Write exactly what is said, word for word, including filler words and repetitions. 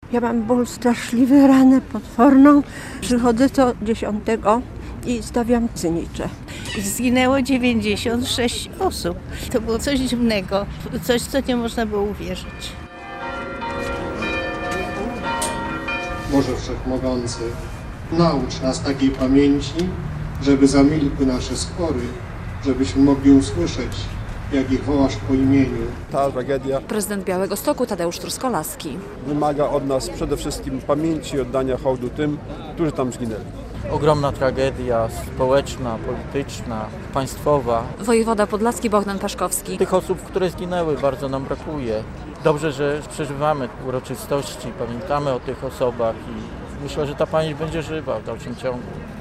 Ja mam ból straszliwy, ranę potworną. Przychodzę co dziesiątego i stawiam cynicze. Zginęło dziewięćdziesiąt sześć osób. To było coś dziwnego, coś, co nie można było uwierzyć. Boże Wszechmogący, naucz nas takiej pamięci, żeby zamilkły nasze spory, żebyśmy mogli usłyszeć, jak ich wołasz po imieniu. Ta tragedia Prezydent Białegostoku Tadeusz Truskolaski. wymaga od nas przede wszystkim pamięci i oddania hołdu tym, którzy tam zginęli. Ogromna tragedia społeczna, polityczna, państwowa. Wojewoda podlaski Bogdan Paszkowski. Tych osób, które zginęły, bardzo nam brakuje. Dobrze, że przeżywamy uroczystości, pamiętamy o tych osobach i myślę, że ta pamięć będzie żywa w dalszym ciągu.